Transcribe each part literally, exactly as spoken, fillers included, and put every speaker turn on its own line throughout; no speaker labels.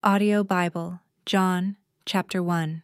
Audio Bible, John, chapter one.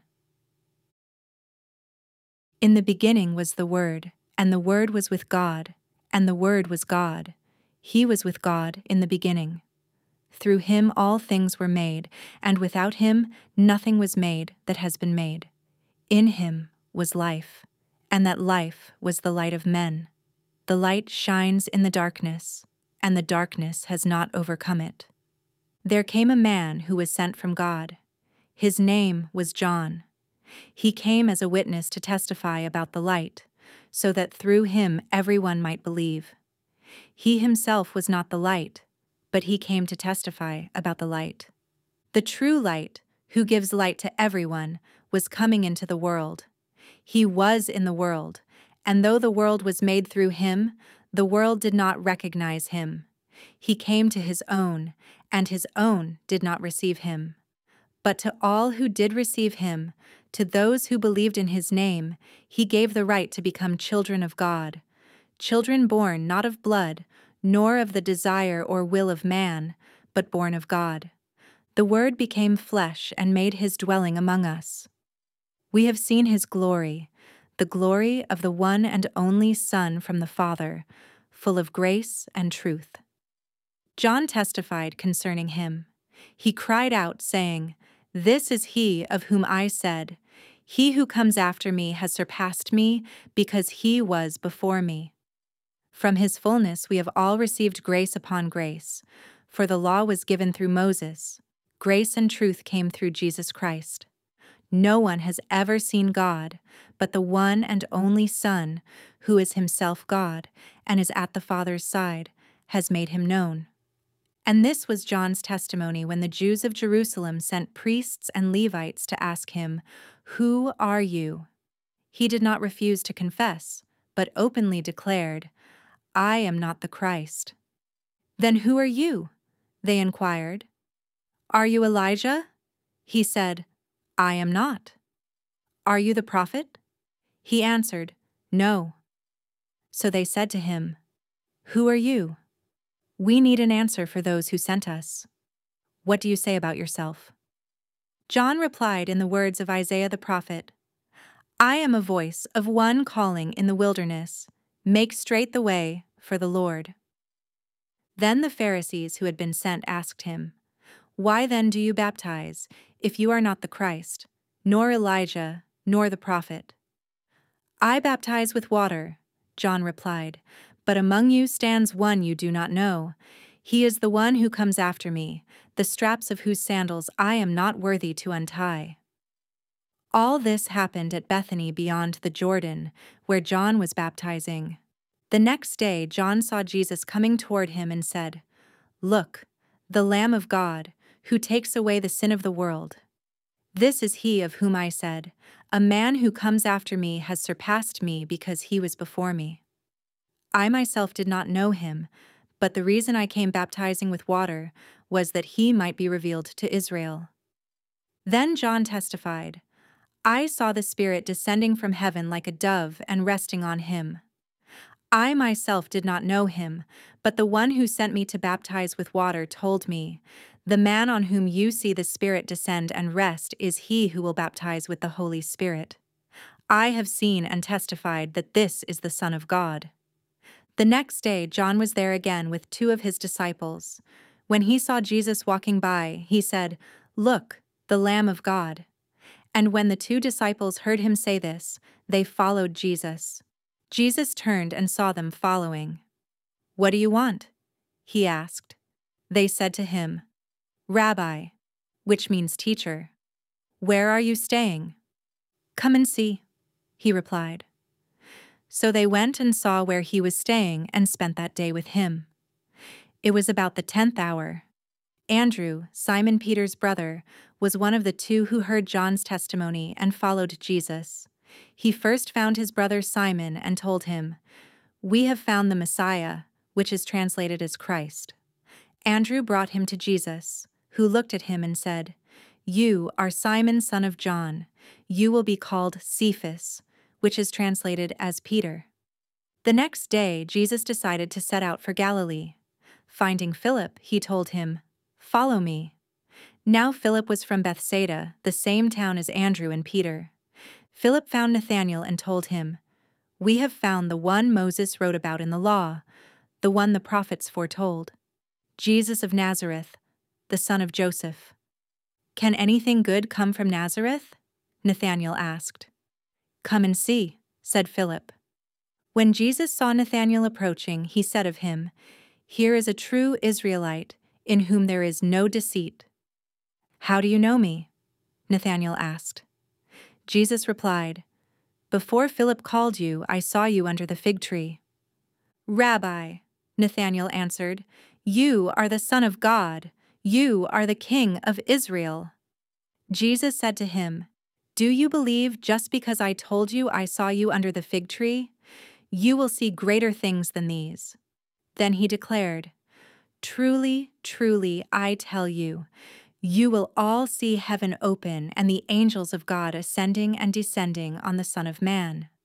In the beginning was the Word, and the Word was with God, and the Word was God. He was with God in the beginning. Through him all things were made, and without him nothing was made that has been made. In him was life, and that life was the light of men. The light shines in the darkness, and the darkness has not overcome it. There came a man who was sent from God. His name was John. He came as a witness to testify about the light, so that through him everyone might believe. He himself was not the light, but he came to testify about the light. The true light, who gives light to everyone, was coming into the world. He was in the world, and though the world was made through him, the world did not recognize him. He came to his own, and his own did not receive him. But to all who did receive him, to those who believed in his name, he gave the right to become children of God, children born not of blood, nor of the desire or will of man, but born of God. The Word became flesh and made his dwelling among us. We have seen his glory, the glory of the one and only Son from the Father, full of grace and truth. John testified concerning him. He cried out, saying, "This is he of whom I said, 'He who comes after me has surpassed me, because he was before me.'" From his fullness we have all received grace upon grace, for the law was given through Moses. Grace and truth came through Jesus Christ. No one has ever seen God, but the one and only Son, who is himself God and is at the Father's side, has made him known. And this was John's testimony when the Jews of Jerusalem sent priests and Levites to ask him, "Who are you?" He did not refuse to confess, but openly declared, "I am not the Christ." "Then who are you?" they inquired. "Are you Elijah?" He said, "I am not." "Are you the prophet?" He answered, "No." So they said to him, "Who are you?" "We need an answer for those who sent us. What do you say about yourself?" John replied in the words of Isaiah the prophet, "I am a voice of one calling in the wilderness, 'Make straight the way for the Lord.'" Then the Pharisees who had been sent asked him, "Why then do you baptize, if you are not the Christ, nor Elijah, nor the prophet?" "I baptize with water," John replied, "but among you stands one you do not know. He is the one who comes after me, the straps of whose sandals I am not worthy to untie." All this happened at Bethany beyond the Jordan, where John was baptizing. The next day John saw Jesus coming toward him and said, "Look, the Lamb of God, who takes away the sin of the world. This is he of whom I said, 'A man who comes after me has surpassed me because he was before me.' I myself did not know him, but the reason I came baptizing with water was that he might be revealed to Israel." Then John testified, "I saw the Spirit descending from heaven like a dove and resting on him. I myself did not know him, but the one who sent me to baptize with water told me, 'The man on whom you see the Spirit descend and rest is he who will baptize with the Holy Spirit.' I have seen and testified that this is the Son of God." The next day John was there again with two of his disciples. When he saw Jesus walking by, he said, "Look, the Lamb of God." And when the two disciples heard him say this, they followed Jesus. Jesus turned and saw them following. "What do you want?" he asked. They said to him, "Rabbi," which means teacher, "where are you staying?" "Come and see," he replied. So they went and saw where he was staying and spent that day with him. It was about the tenth hour. Andrew, Simon Peter's brother, was one of the two who heard John's testimony and followed Jesus. He first found his brother Simon and told him, "We have found the Messiah," which is translated as Christ. Andrew brought him to Jesus, who looked at him and said, "You are Simon, son of John. You will be called Cephas," which is translated as Peter. The next day, Jesus decided to set out for Galilee. Finding Philip, he told him, "Follow me." Now Philip was from Bethsaida, the same town as Andrew and Peter. Philip found Nathanael and told him, "We have found the one Moses wrote about in the law, the one the prophets foretold, Jesus of Nazareth, the son of Joseph." "Can anything good come from Nazareth?" Nathanael asked. "Come and see," said Philip. When Jesus saw Nathanael approaching, he said of him, "Here is a true Israelite, in whom there is no deceit." "How do you know me?" Nathanael asked. Jesus replied, "Before Philip called you, I saw you under the fig tree." "Rabbi," Nathanael answered, "you are the Son of God. You are the King of Israel." Jesus said to him, "Do you believe just because I told you I saw you under the fig tree? You will see greater things than these." Then he declared, "Truly, truly, I tell you, you will all see heaven open and the angels of God ascending and descending on the Son of Man."